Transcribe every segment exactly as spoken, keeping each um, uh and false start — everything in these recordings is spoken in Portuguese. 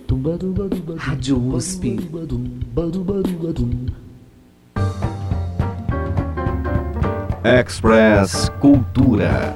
Rádio U S P. Express Cultura.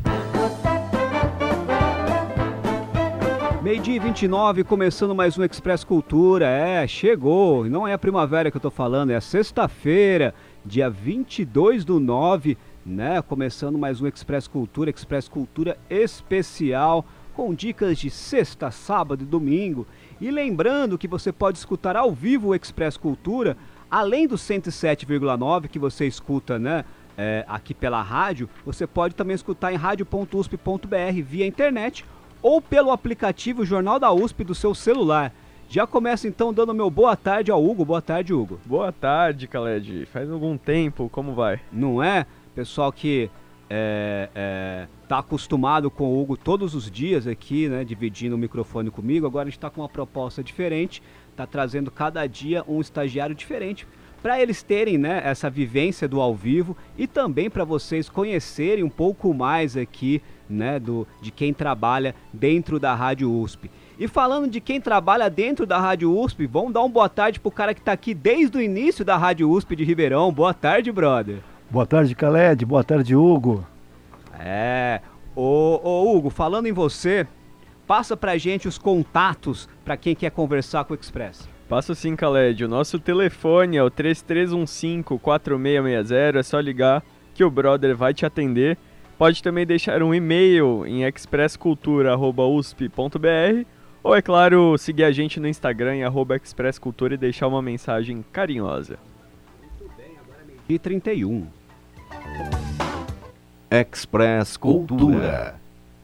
Meio-dia e vinte e nove, começando mais um Express Cultura. É, chegou. Não é a primavera que eu tô falando, é a sexta-feira, dia vinte e dois do nove, né? Começando mais um Express Cultura, Express Cultura especial, com dicas de sexta, sábado e domingo. E lembrando que você pode escutar ao vivo o Express Cultura, além do cento e sete vírgula nove que você escuta, né, é, aqui pela rádio, você pode também escutar em rádio ponto u s p ponto b r via internet ou pelo aplicativo Jornal da U S P do seu celular. Já começa então dando meu boa tarde ao Hugo. Boa tarde, Hugo. Boa tarde, Khaled. Faz algum tempo, como vai? Não é? Pessoal que é, é, tá acostumado com o Hugo todos os dias aqui, né, dividindo o microfone comigo. Agora a gente tá com uma proposta diferente, tá trazendo cada dia um estagiário diferente, para eles terem, né, essa vivência do ao vivo e também para vocês conhecerem um pouco mais aqui, né, do, de quem trabalha dentro da Rádio U S P. E falando de quem trabalha dentro da Rádio U S P, vamos dar uma boa tarde pro cara que tá aqui desde o início da Rádio U S P de Ribeirão. Boa tarde, brother. Boa tarde, Khaled. Boa tarde, Hugo. É, ô, ô Hugo, falando em você, passa pra gente os contatos para quem quer conversar com o Express. Passo sim, Khaled. O nosso telefone é o três três um cinco, quatro seis seis zero, é só ligar que o brother vai te atender. Pode também deixar um e-mail em express cultura arroba u s p ponto b r ou, é claro, seguir a gente no Instagram em arroba express cultura e deixar uma mensagem carinhosa. Muito bem, agora é meio-dia e trinta e um. Express Cultura.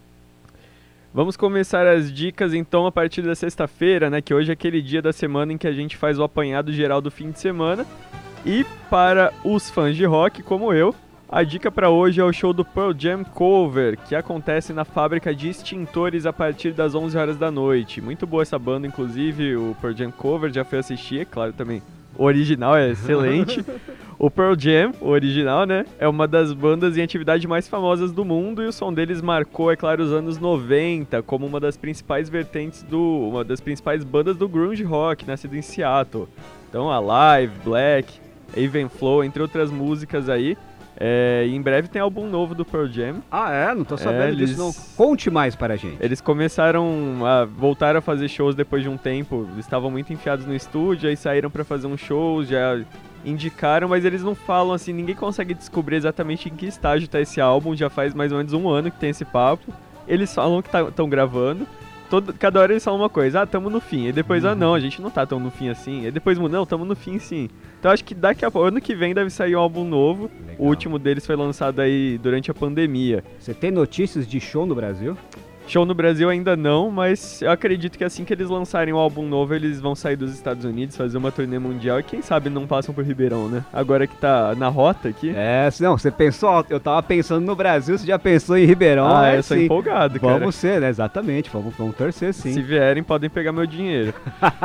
Vamos começar as dicas então a partir da sexta-feira, né, que hoje é aquele dia da semana em que a gente faz o apanhado geral do fim de semana. E para os fãs de rock como eu, a dica para hoje é o show do Pearl Jam Cover, que acontece na Fábrica de Extintores a partir das onze horas da noite. Muito boa essa banda, inclusive, o Pearl Jam Cover, já fui assistir, é claro também. O original é excelente. O Pearl Jam, o original, né, é uma das bandas em atividade mais famosas do mundo e o som deles marcou, é claro, os anos noventa como uma das principais vertentes do, uma das principais bandas do grunge rock, nascido em Seattle. Então, Alive, Black, Even Flow, entre outras músicas aí. É, e em breve tem álbum novo do Pearl Jam. Ah, é? Não tô sabendo é, eles, disso, não. Conte mais para a gente. Eles começaram a voltar a fazer shows depois de um tempo. Eles estavam muito enfiados no estúdio, aí saíram para fazer um show, já indicaram, mas eles não falam assim, ninguém consegue descobrir exatamente em que estágio tá esse álbum. Já faz mais ou menos um ano que tem esse papo. Eles falam que estão tá, gravando. Todo, cada hora eles falam uma coisa, ah, tamo no fim. E depois, uhum. ah, não, a gente não tá tão no fim assim. E depois, não, tamo no fim sim. Então acho que daqui a pouco, ano que vem deve sair um álbum novo. Legal. O último deles foi lançado aí durante a pandemia. Você tem notícias de show no Brasil? Show no Brasil ainda não, mas eu acredito que assim que eles lançarem um álbum novo, eles vão sair dos Estados Unidos, fazer uma turnê mundial e quem sabe não passam por Ribeirão, né? Agora que tá na rota aqui. É, não, você pensou, eu tava pensando no Brasil, você já pensou em Ribeirão. Ah, é, eu sou sim. empolgado, cara. Vamos ser, né? Exatamente, vamos, vamos torcer sim. Se vierem, podem pegar meu dinheiro.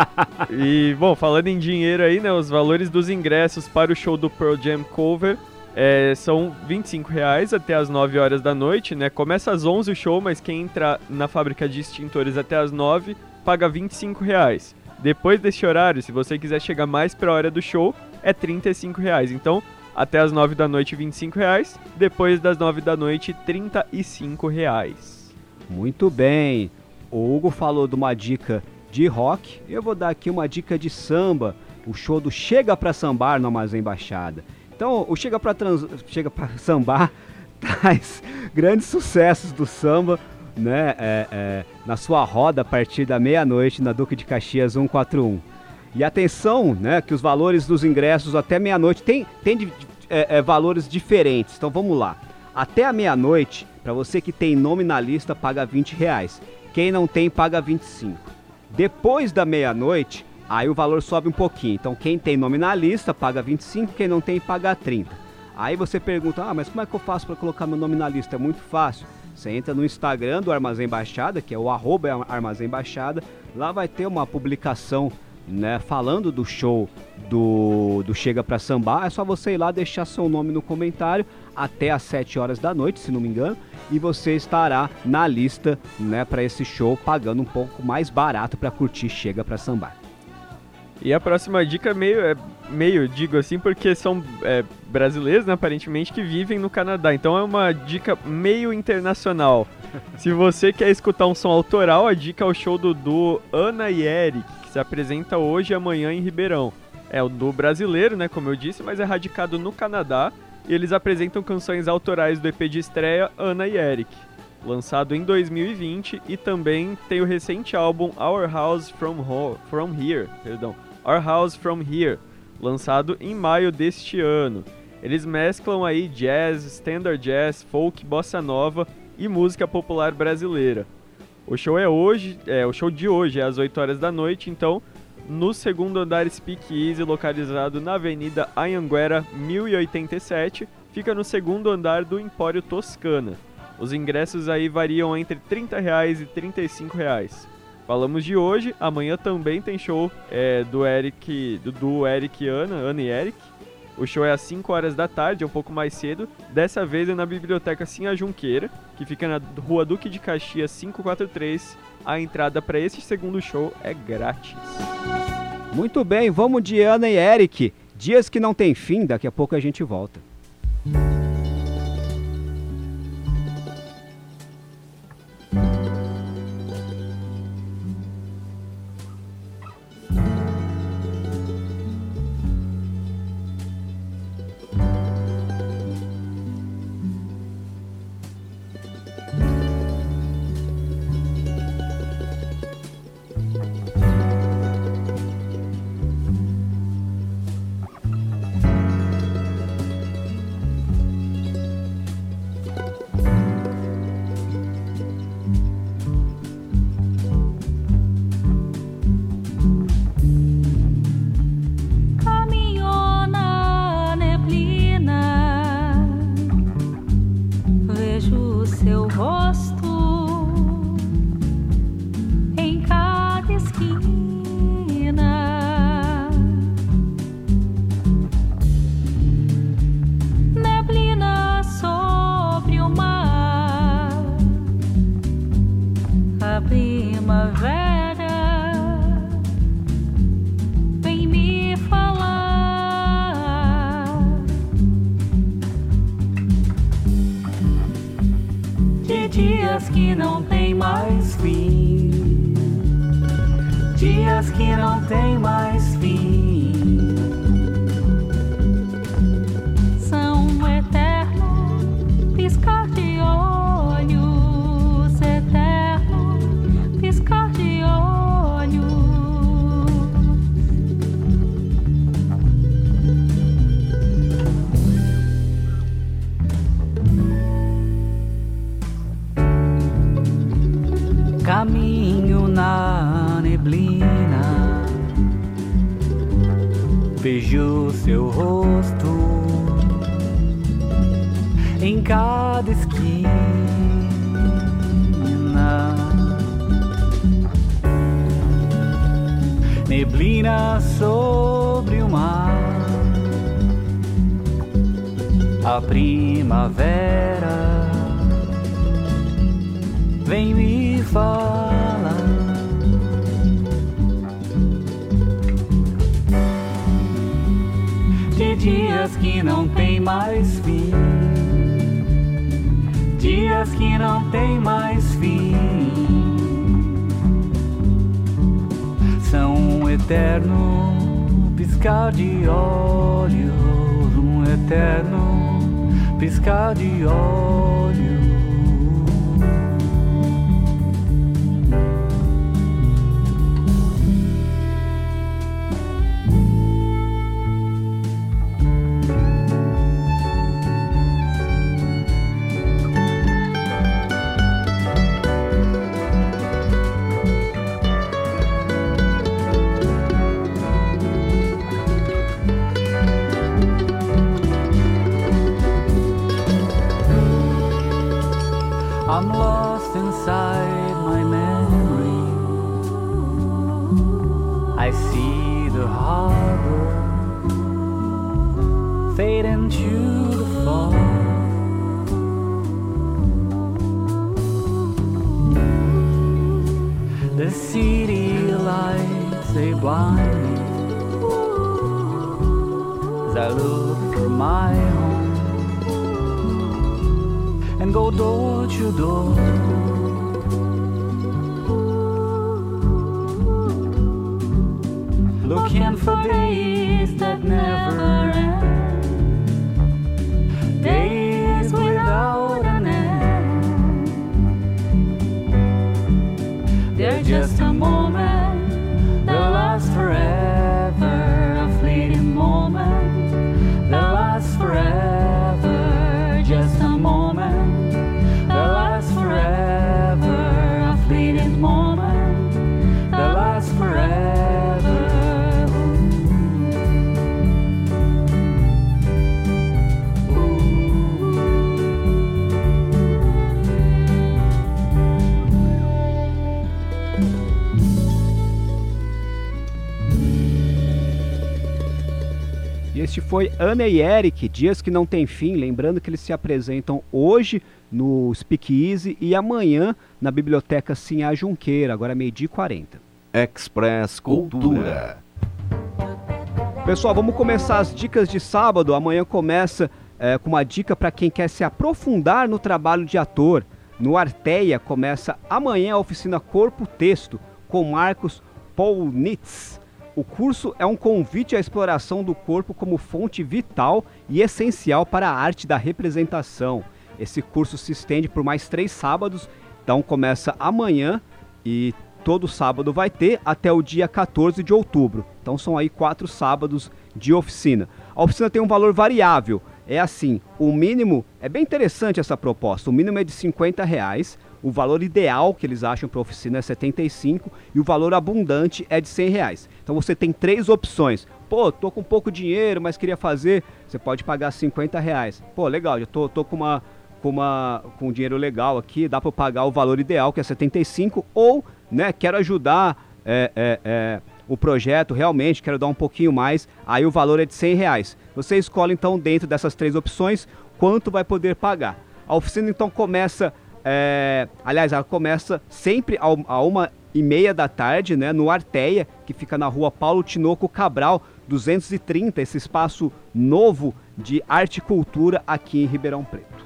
E, bom, falando em dinheiro aí, né, os valores dos ingressos para o show do Pearl Jam Cover É, são vinte e cinco reais até as nove horas da noite, né? Começa às onze o show, mas quem entra na Fábrica de Extintores até as nove paga vinte e cinco reais. Depois desse horário, se você quiser chegar mais para a hora do show, é trinta e cinco reais. Então, até as nove da noite, vinte e cinco reais. Depois das nove da noite, trinta e cinco reais. Muito bem. O Hugo falou de uma dica de rock. Eu vou dar aqui uma dica de samba. O show do Chega Pra Sambar no Armazém Baixada. Então, o Chega Pra, trans... Chega pra Sambar traz grandes sucessos do samba, né, é, é, na sua roda a partir da meia-noite na Duque de Caxias cento e quarenta e um. E atenção, né, que os valores dos ingressos até meia-noite tem, tem de, é, é, valores diferentes. Então vamos lá. Até a meia-noite, para você que tem nome na lista, paga vinte reais. Quem não tem, paga vinte e cinco. Depois da meia-noite, aí o valor sobe um pouquinho. Então quem tem nome na lista paga vinte e cinco, quem não tem paga trinta. Aí você pergunta, ah, mas como é que eu faço para colocar meu nome na lista? É muito fácil. Você entra no Instagram do Armazém Baixada, que é o arroba Armazém Baixada. Lá vai ter uma publicação né, falando do show do, do Chega Pra Sambar, é só você ir lá deixar seu nome no comentário até às sete horas da noite, se não me engano, e você estará na lista, né, para esse show, pagando um pouco mais barato para curtir Chega Pra Sambar. E a próxima dica meio, é, meio digo assim, porque são é, brasileiros, né, aparentemente, que vivem no Canadá. Então é uma dica meio internacional. Se você quer escutar um som autoral, a dica é o show do duo Ana e Eric, que se apresenta hoje e amanhã em Ribeirão. É o duo brasileiro, né, como eu disse, mas é radicado no Canadá. E eles apresentam canções autorais do E P de estreia Ana e Eric, lançado em dois mil e vinte, e também tem o recente álbum Our House From, Ho- From Here, perdão, Our House From Here, lançado em maio deste ano. Eles mesclam aí jazz, standard jazz, folk, bossa nova e música popular brasileira. O show é hoje, é o show de hoje é às oito horas da noite, então no segundo andar Speak Easy, localizado na Avenida Anhanguera mil e oitenta e sete, fica no segundo andar do Empório Toscana. Os ingressos aí variam entre trinta reais e trinta e cinco reais. Falamos de hoje, amanhã também tem show é, do Eric, do, do Eric e Ana, Ana e Eric. O show é às cinco horas da tarde, é um pouco mais cedo. Dessa vez é na Biblioteca Sinha Junqueira, que fica na Rua Duque de Caxias quinhentos e quarenta e três. A entrada para esse segundo show é grátis. Muito bem, vamos de Ana e Eric. Dias que não tem fim, daqui a pouco a gente volta. Dias que não tem mais fim, dias que não tem mais fim, são um eterno piscar de olhos, eterno piscar de olhos. Caminho na neblina, vejo seu rosto em cada esquina. Neblina sobre o mar, a primavera vem me falar. De dias que não tem mais fim, dias que não tem mais fim, são um eterno piscar de olhos, um eterno piscar de olhos. I see the harbor fade into the fog. The city lights, they blind me as I look for my home and go door to door. Looking for days that never end, days without an end. They're just a moment that lasts forever, a fleeting moment that lasts forever, just a moment that lasts forever, a fleeting moment that lasts forever. E este foi Ana e Eric, Dias que Não Tem Fim. Lembrando que eles se apresentam hoje no Speakeasy e amanhã na Biblioteca Sinhá Junqueira, agora meio-dia e quarenta. Express Cultura. Pessoal, vamos começar as dicas de sábado. Amanhã começa é, com uma dica para quem quer se aprofundar no trabalho de ator. No Arteia começa amanhã a oficina Corpo Texto com Marcos Paulnitz. O curso é um convite à exploração do corpo como fonte vital e essencial para a arte da representação. Esse curso se estende por mais três sábados, então começa amanhã e todo sábado vai ter até o dia quatorze de outubro. Então são aí quatro sábados de oficina. A oficina tem um valor variável, é assim, o mínimo, é bem interessante essa proposta, o mínimo é de cinquenta reais, o valor ideal que eles acham para a oficina é setenta e cinco e o valor abundante é de cem reais. Então você tem três opções. Pô, tô com pouco dinheiro, mas queria fazer, você pode pagar cinquenta reais. Pô, legal, já tô, tô com uma... com, uma, com um dinheiro legal aqui, dá para pagar o valor ideal, que é setenta e cinco, ou, né, quero ajudar é, é, é, o projeto, realmente, quero dar um pouquinho mais, aí o valor é de cem reais. Você escolhe, então, dentro dessas três opções, quanto vai poder pagar. A oficina, então, começa, é, aliás, ela começa sempre ao, a uma e meia da tarde, né, no Arteia, que fica na rua Paulo Tinoco Cabral, duzentos e trinta, esse espaço novo de arte e cultura aqui em Ribeirão Preto.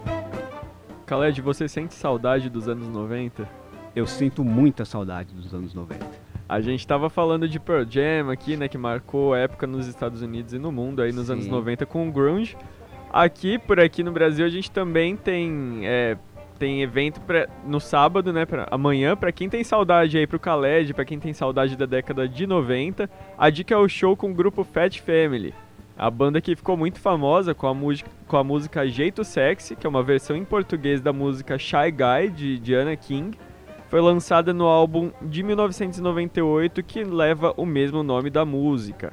Khaled, você sente saudade dos anos noventa? Eu sinto muita saudade dos anos noventa. A gente tava falando de Pearl Jam aqui, né, que marcou a época nos Estados Unidos e no mundo, aí nos Sim. anos noventa com o grunge. Aqui, por aqui no Brasil, a gente também tem, é, tem evento pra, no sábado, né, pra, amanhã, pra quem tem saudade aí pro Khaled, pra quem tem saudade da década de noventa, a dica é o show com o grupo Fat Family. A banda que ficou muito famosa com a, música, com a música Jeito Sexy, que é uma versão em português da música Shy Guy, de Diana King, foi lançada no álbum de mil novecentos e noventa e oito, que leva o mesmo nome da música.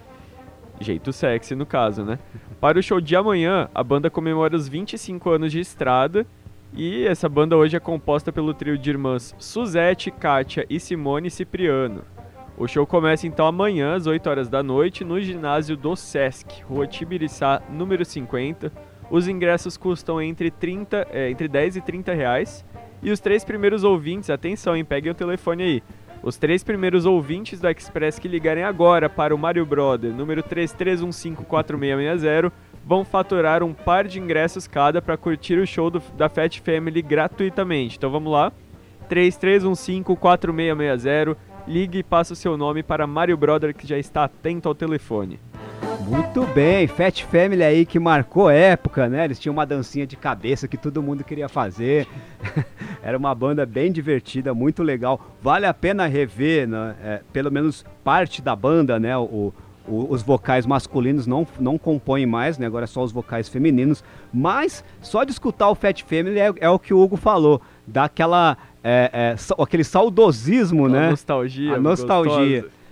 Jeito Sexy, no caso, né? Para o show de amanhã, a banda comemora os vinte e cinco anos de estrada, e essa banda hoje é composta pelo trio de irmãs Suzete, Kátia e Simone Cipriano. O show começa então amanhã, às oito horas da noite, no ginásio do Sesc, Rua Tibiriçá, número cinquenta. Os ingressos custam entre, trinta, é, entre dez e trinta reais. E os três primeiros ouvintes, atenção, hein, peguem o telefone aí. Os três primeiros ouvintes do Express que ligarem agora para o Mario Brother, número três três um cinco quatro seis seis zero, vão faturar um par de ingressos cada para curtir o show do, da Fat Family gratuitamente. Então vamos lá, três três um cinco quatro seis seis zero. Ligue e passe o seu nome para Mario Brother, que já está atento ao telefone. Muito bem, Fat Family aí que marcou época, né? Eles tinham uma dancinha de cabeça que todo mundo queria fazer. Era uma banda bem divertida, muito legal. Vale a pena rever, né? É, pelo menos parte da banda, né? O, o, os vocais masculinos não, não compõem mais, né? Agora é só os vocais femininos. Mas só de escutar o Fat Family é, é o que o Hugo falou. Dá aquela... É, é, aquele saudosismo, a né? nostalgia. A nostalgia. Gostosa.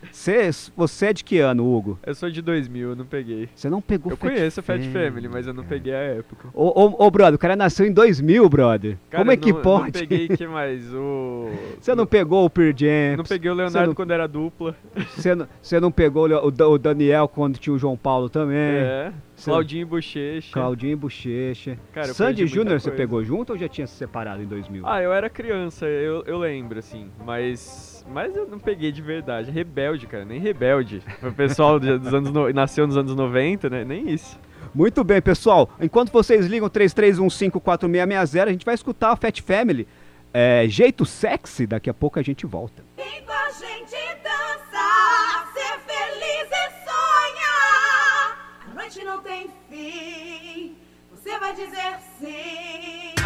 Cê, você é de que ano, Hugo? Eu sou de dois mil, eu não peguei. Você não pegou Eu Fat conheço a Fat Family, Family, mas eu não peguei a época. Ô, ô, ô, brother, o cara nasceu em dois mil, brother. Cara, Como é que não, pode? Não peguei que mais? O... Você não pegou o Pearl Jam? Não peguei o Você Leonardo não- quando era dupla. Você não, você não pegou o, Leo- o Da- o Daniel quando tinha o João Paulo também? É. Cê- Claudinho e Bochecha. Claudinho e Bochecha. Cara, eu Sandy perdi muita Júnior você coisa. pegou junto ou já tinha se separado em dois mil? Ah, eu era criança, eu, eu lembro, assim. Mas. Mas eu não peguei de verdade. Rebelde, cara, nem rebelde. O pessoal de- dos anos no- nasceu nos anos noventa, né? Nem isso. Muito bem, pessoal. Enquanto vocês ligam três três um cinco quatro seis seis zero, a gente vai escutar a Fat Family. É, jeito sexy, daqui a pouco a gente volta. Vem com a gente dançar, ser feliz e sonhar. A noite não tem fim, você vai dizer sim.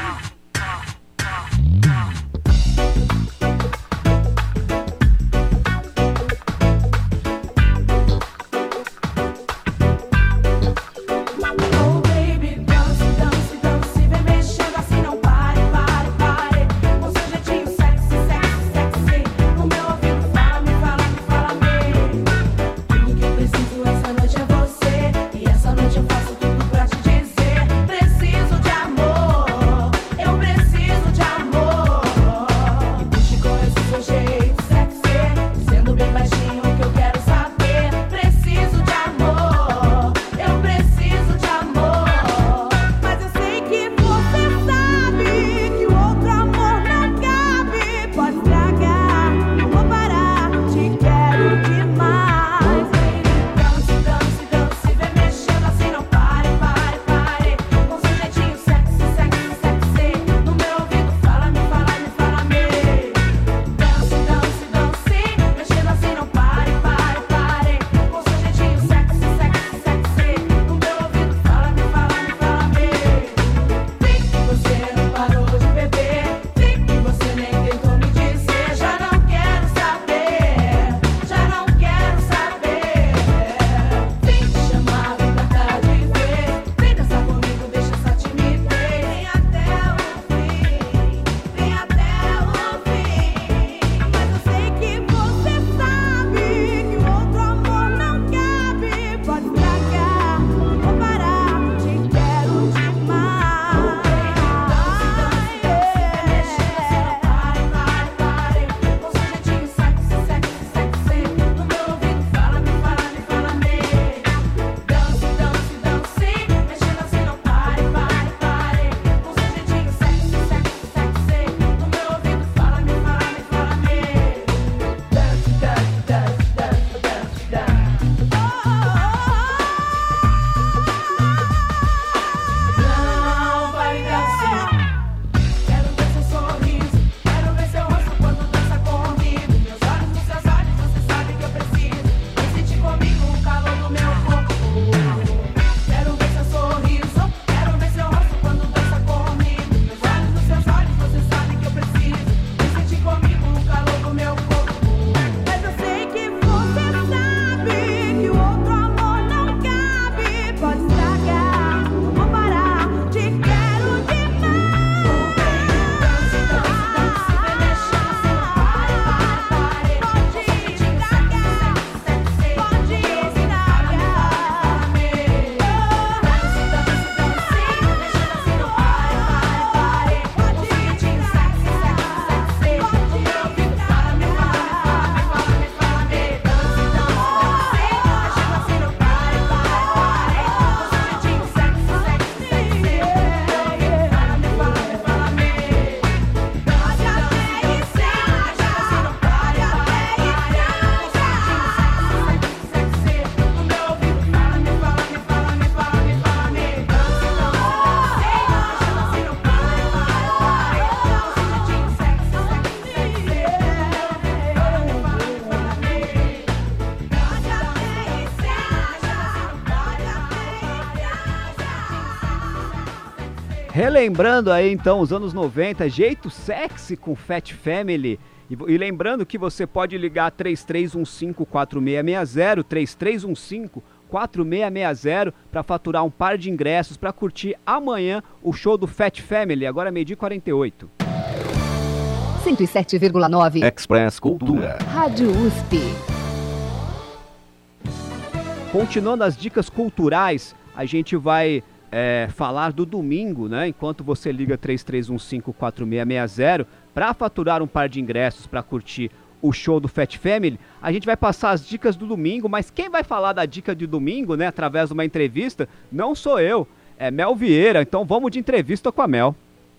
Oh baby, dance, dance, dance, vem mexendo assim, não pare, pare, pare. Com seu jeitinho sexy, sexy, sexy. No meu ouvido fala, me fala, me fala, me. Tudo que eu preciso essa noite é você. E essa noite eu faço tudo pra te dizer. Preciso de amor, eu preciso de amor. E puxe com esse seu jeito sexy, sendo bem baixinho que eu quero saber. Preciso de amor, eu preciso de amor. Mas eu sei que você sabe que o outro amor não cabe. Pode estragar, não vou parar, te quero demais. Dance, dance, dance, vem mexendo assim, não pare, pare, pare. Com seu jeitinho sexy, sexy, sexy. No meu ouvido fala, me fala, me fala, me. Dance, dance, dance, mexendo assim, não pare, pare, pare. Com seu jeitinho sexy, sexy, sexy. No meu ouvido fala, me fala, me fala, me. Vi que você não parou de beber, vi que você nem tentou me dizer. Já não quero saber, já não quero saber. Vem te chamar, vem pra cá de vez. Vem dançar comigo, deixa essa timidez. Vem até o fim, vem até o fim. Mas eu sei que você sabe que o outro amor não cabe. Pode estragar, não vou parar, te quero demais. Dance, dance, mexendo assim, não pare, pare, pare. Com seu jeitinho sexy, sexy, sexy. No meu ouvido fala, me fala, me fala, me. Dance, dance, dance, mexendo assim, não pare, pare, pare. Com seu jeitinho sexy, sexy, sexy. No meu ouvido fala, me fala, me fala, me. Dance, dance, dance, dance, dance, dance. Não pare de dançar. Quero ver seu sorriso, quero ver seu rosto quando dança comigo. Meus olhos nos seus olhos, você sabe que eu preciso. Vem sentir comigo o calor do meu corpo. Quero ver seu sorriso, quero ver seu rosto quando dança comigo. Meus olhos nos seus olhos, você sabe que eu preciso. Vem sentir comigo o calor do meu corpo. Mas eu sei que você sabe que o outro amor não cabe. Pode estragar, não vou parar, te quero demais. Dance, dance, dance, vem mexendo assim, não pare, pare, pare. Pode estragar, sexy, pode estragar. Dance, dance, dance, mexendo assim, não pare, pare, pare. Com seu jeitinho sexy, sexy, sexy. No meu ouvido fala, me fala, me fala, me fala, me. Dance, dance, dance, mexendo assim, não pare, pare, pare. Com seu jeitinho sexy, sexy, sexy. No meu ouvido fala, me fala, me fala, me. Dance, dance, dance, mexendo assim, não pare, pare, pare. Com seu jeitinho sexy, sexy, sexy. No meu ouvido fala, me fala, me fala, me fala, me fala, me. Dance, dance, dance, mexendo assim, não pare, pare, pare. Com seu jeitinho sexy, sexy, sexy. Relembrando aí então os anos noventa, jeito sexy com Fat Family. E, e lembrando que você pode ligar três três um cinco quatro seis seis zero, três três um cinco quatro seis seis zero para faturar um par de ingressos para curtir amanhã o show do Fat Family, agora meio-dia e quarenta e oito. cento e sete vírgula nove Express Cultura. Rádio U S P. Continuando as dicas culturais, a gente vai é, falar do domingo, né? Enquanto você liga três três um cinco quatro seis seis zero para faturar um par de ingressos para curtir o show do Fat Family, a gente vai passar as dicas do domingo, mas quem vai falar da dica de domingo, né, através de uma entrevista, não sou eu, é Mel Vieira. Então vamos de entrevista com a Mel.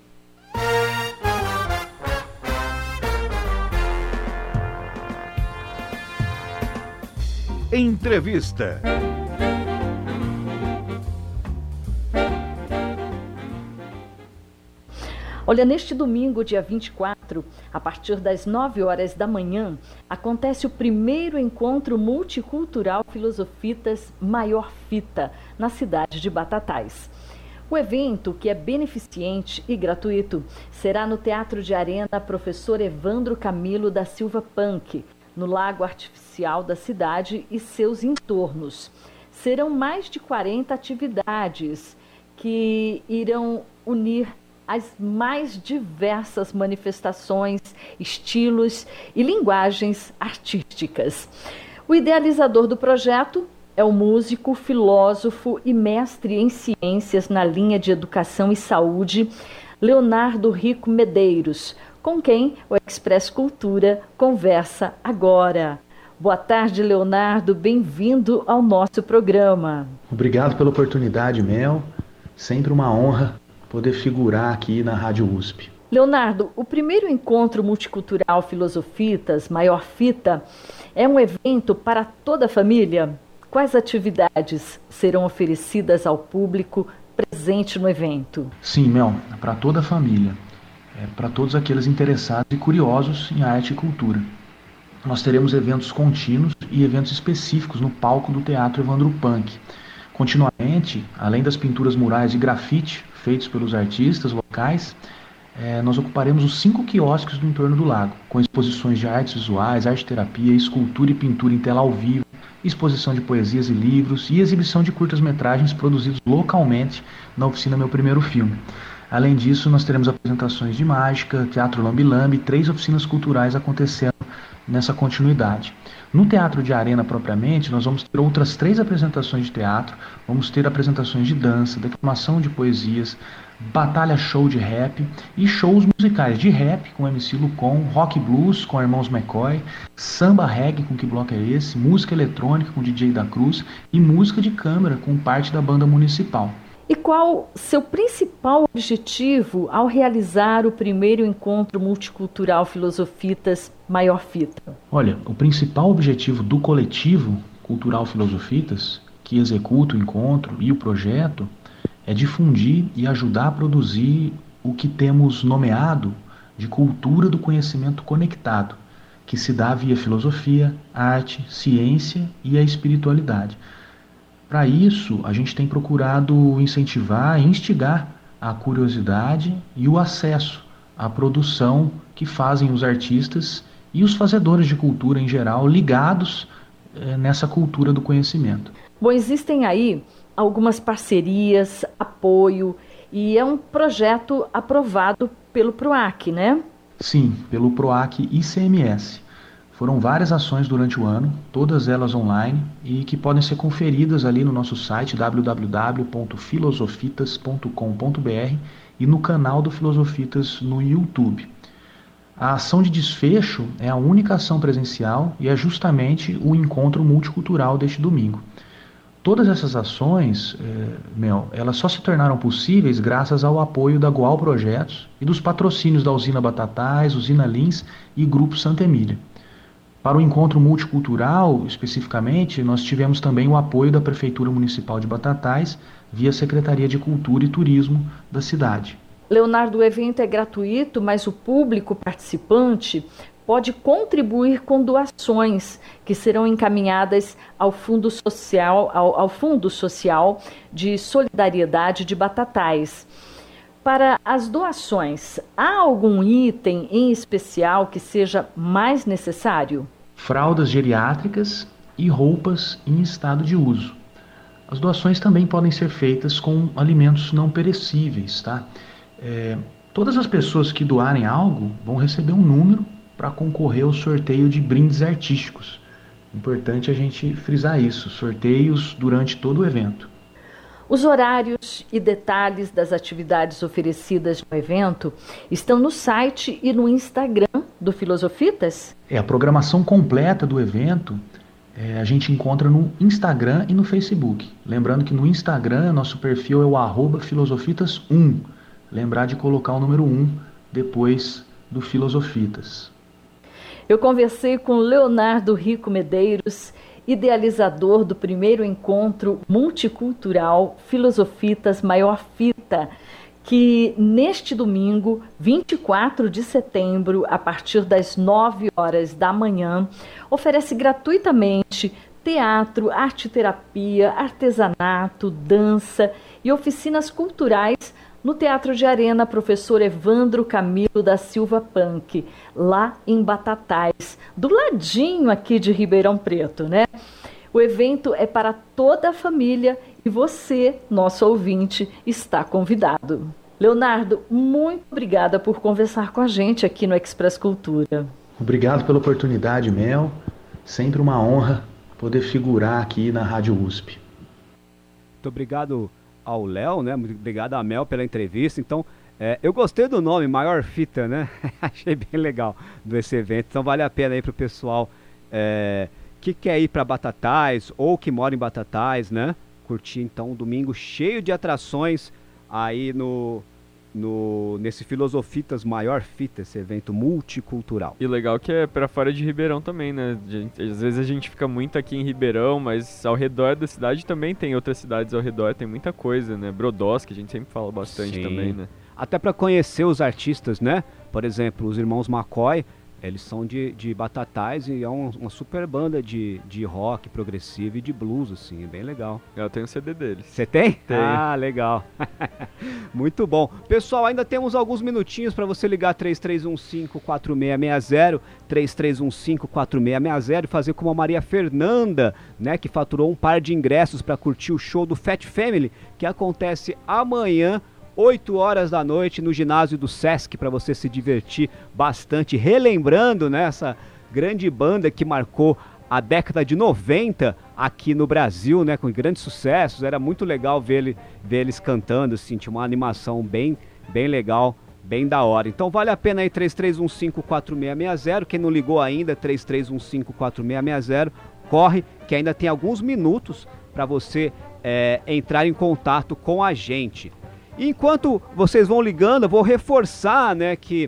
Entrevista. Olha, neste domingo, dia vinte e quatro, a partir das nove horas da manhã, acontece o primeiro encontro multicultural Filosofitas Maior Fita, na cidade de Batatais. O evento, que é beneficente e gratuito, será no Teatro de Arena Professor Evandro Camilo da Silva Punk, no Lago Artificial da cidade e seus entornos. Serão mais de quarenta atividades que irão unir as mais diversas manifestações, estilos e linguagens artísticas. O idealizador do projeto é o músico, filósofo e mestre em ciências na linha de educação e saúde, Leonardo Rico Medeiros, com quem o Express Cultura conversa agora. Boa tarde, Leonardo, bem-vindo ao nosso programa. Obrigado pela oportunidade, Mel. Sempre uma honra poder figurar aqui na Rádio U S P. Leonardo, o primeiro encontro multicultural Filosofitas Maior Fita é um evento para toda a família? Quais atividades serão oferecidas ao público presente no evento? Sim, Mel, para toda a família, é, para todos aqueles interessados e curiosos em arte e cultura. Nós teremos eventos contínuos e eventos específicos no palco do Teatro Evandro Punk. Continuamente, além das pinturas murais e grafite feitos pelos artistas locais, eh, nós ocuparemos os cinco quiosques do entorno do lago, com exposições de artes visuais, arte-terapia, escultura e pintura em tela ao vivo, exposição de poesias e livros e exibição de curtas-metragens produzidos localmente na oficina Meu Primeiro Filme. Além disso, nós teremos apresentações de mágica, teatro lambi-lambi e três oficinas culturais acontecendo nessa continuidade. No Teatro de Arena propriamente, nós vamos ter outras três apresentações de teatro, vamos ter apresentações de dança, declamação de poesias, batalha show de rap e shows musicais de rap com M C Lucon, rock blues com Irmãos McCoy, samba reggae com Que Bloco é Esse, música eletrônica com D J da Cruz e música de câmara com parte da banda municipal. E qual seu principal objetivo ao realizar o primeiro encontro multicultural Filosofitas Maior Fita? Olha, o principal objetivo do coletivo Cultural Filosofitas, que executa o encontro e o projeto, é difundir e ajudar a produzir o que temos nomeado de cultura do conhecimento conectado, que se dá via filosofia, arte, ciência e a espiritualidade. Para isso, a gente tem procurado incentivar e instigar a curiosidade e o acesso à produção que fazem os artistas e os fazedores de cultura em geral ligados eh, nessa cultura do conhecimento. Bom, existem aí algumas parcerias, apoio, e é um projeto aprovado pelo PROAC, né? Sim, pelo PROAC I C M S. Foram várias ações durante o ano, todas elas online, e que podem ser conferidas ali no nosso site w w w ponto filosofitas ponto com ponto b r e no canal do Filosofitas no YouTube. A ação de desfecho é a única ação presencial e é justamente o encontro multicultural deste domingo. Todas essas ações, eh, Mel, elas só se tornaram possíveis graças ao apoio da Goal Projetos e dos patrocínios da Usina Batatais, Usina Lins e Grupo Santa Emília. Para o encontro multicultural, especificamente, nós tivemos também o apoio da Prefeitura Municipal de Batatais via Secretaria de Cultura e Turismo da cidade. Leonardo, o evento é gratuito, mas o público participante pode contribuir com doações que serão encaminhadas ao Fundo Social, ao, ao Fundo Social de Solidariedade de Batatais. Para as doações, há algum item em especial que seja mais necessário? Fraldas geriátricas e roupas em estado de uso. As doações também podem ser feitas com alimentos não perecíveis, tá? É, todas as pessoas que doarem algo vão receber um número para concorrer ao sorteio de brindes artísticos, Importante a gente frisar isso, sorteios durante todo o evento. Os horários e detalhes das atividades oferecidas no evento estão no site e no Instagram do Filosofitas? É, a programação completa do evento é, a gente encontra no Instagram e no Facebook. Lembrando que no Instagram nosso perfil é o arroba filosofitas um. Lembrar de colocar o número um depois do Filosofitas. Eu conversei com Leonardo Rico Medeiros, idealizador do primeiro encontro multicultural Filosofitas Maior Fita, que neste domingo, vinte e quatro de setembro, a partir das nove horas da manhã, oferece gratuitamente teatro, arte-terapia, artesanato, dança e oficinas culturais no Teatro de Arena Professor Evandro Camilo da Silva Punk, lá em Batatais, do ladinho aqui de Ribeirão Preto, né? O evento é para toda a família e você, nosso ouvinte, está convidado. Leonardo, muito obrigada por conversar com a gente aqui no Express Cultura. Obrigado pela oportunidade, Mel. Sempre uma honra poder figurar aqui na Rádio U S P. Muito obrigado ao Léo, né? Muito obrigado a Mel pela entrevista. Então, é, eu gostei do nome, Maior Fita, né? Achei bem legal desse evento. Então, vale a pena aí pro pessoal é, que quer ir para Batatais ou que mora em Batatais, né? Curtir, então, um domingo cheio de atrações aí no, no nesse Filosofitas Maior Fita, esse evento multicultural. E legal que é pra fora de Ribeirão também, né? Gente, às vezes a gente fica muito aqui em Ribeirão, mas ao redor da cidade também tem outras cidades ao redor, tem muita coisa, né? Brodowski, que a gente sempre fala bastante Sim. também, né? Até para conhecer os artistas, né? Por exemplo, os irmãos McCoy, eles são de, de Batatais e é um, uma super banda de, de rock progressivo e de blues, assim, é bem legal. Eu tenho o C D deles. Você tem? Tenho. Ah, legal. Muito bom. Pessoal, ainda temos alguns minutinhos para você ligar três três um cinco, quatro seis seis zero, três três um cinco, quatro seis seis zero e fazer como a Maria Fernanda, né, que faturou um par de ingressos para curtir o show do Fat Family, que acontece amanhã, oito horas da noite, no ginásio do Sesc, para você se divertir bastante, relembrando, né, essa grande banda que marcou a década de noventa aqui no Brasil, né, com grandes sucessos. Era muito legal ver, ele, ver eles cantando, assim, tinha uma animação bem, bem legal, bem da hora. Então vale a pena aí, três três um cinco, quatro seis seis zero, quem não ligou ainda, três três um cinco, quatro seis seis zero, corre, que ainda tem alguns minutos para você é, entrar em contato com a gente. Enquanto vocês vão ligando, eu vou reforçar, né, que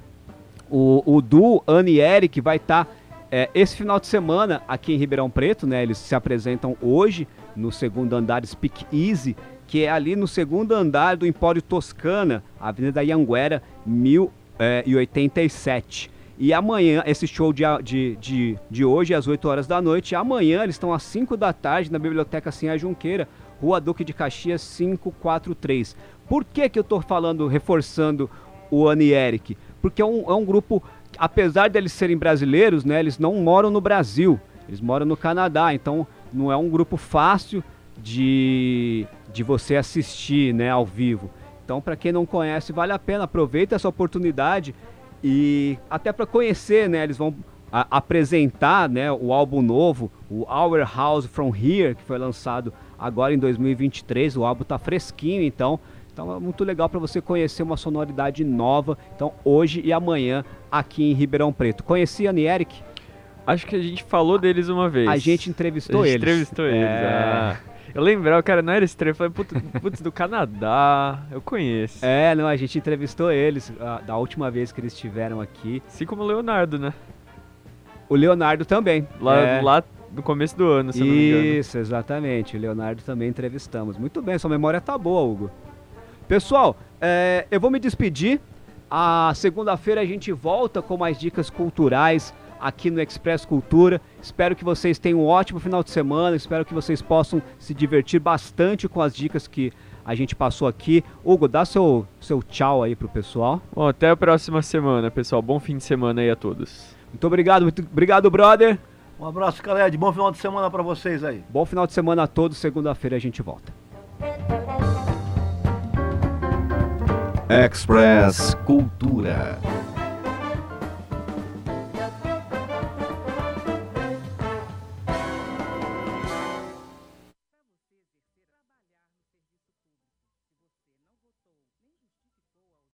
o, o Du, Anne e Eric vai estar tá, é, esse final de semana aqui em Ribeirão Preto, né? Eles se apresentam hoje no segundo andar Speak Easy, que é ali no segundo andar do Empório Toscana, Avenida Ianguera, mil e oitenta e sete. E amanhã, esse show de, de, de, de hoje, às oito horas da noite, amanhã eles estão às cinco da tarde na Biblioteca Sinhá Junqueira, Rua Duque de Caxias quinhentos e quarenta e três. Por que que eu estou falando, reforçando o Anne e Eric? Porque é um, é um grupo, apesar de eles serem brasileiros, né, eles não moram no Brasil, eles moram no Canadá, então não é um grupo fácil de, de você assistir, né, ao vivo. Então, para quem não conhece, vale a pena, aproveita essa oportunidade e até para conhecer, né, eles vão a, apresentar, né, o álbum novo, o Our House From Here, que foi lançado agora em dois mil e vinte e três, o álbum tá fresquinho, então, então é muito legal para você conhecer uma sonoridade nova, então hoje e amanhã aqui em Ribeirão Preto. Conhecia Anne e Eric? Acho que a gente falou deles uma vez. A gente entrevistou a gente eles. entrevistou eles, é... ah. Eu lembrava, cara, não era estranho, eu falei, putz, putz, do Canadá, eu conheço. É, não, a gente entrevistou eles a, da última vez que eles estiveram aqui. Assim como o Leonardo, né? O Leonardo também. Lá, é... lá no começo do ano, se eu não me engano. Isso, exatamente. O Leonardo também entrevistamos. Muito bem, sua memória tá boa, Hugo. Pessoal, é, eu vou me despedir. A segunda-feira a gente volta com mais dicas culturais aqui no Express Cultura. Espero que vocês tenham um ótimo final de semana. Espero que vocês possam se divertir bastante com as dicas que a gente passou aqui. Hugo, dá seu, seu tchau aí pro pessoal. Bom, até a próxima semana, pessoal. Bom fim de semana aí a todos. Muito obrigado, muito obrigado, brother. Um abraço, Caled. Bom final de semana pra vocês aí. Bom final de semana a todos. Segunda-feira a gente volta. Express Cultura.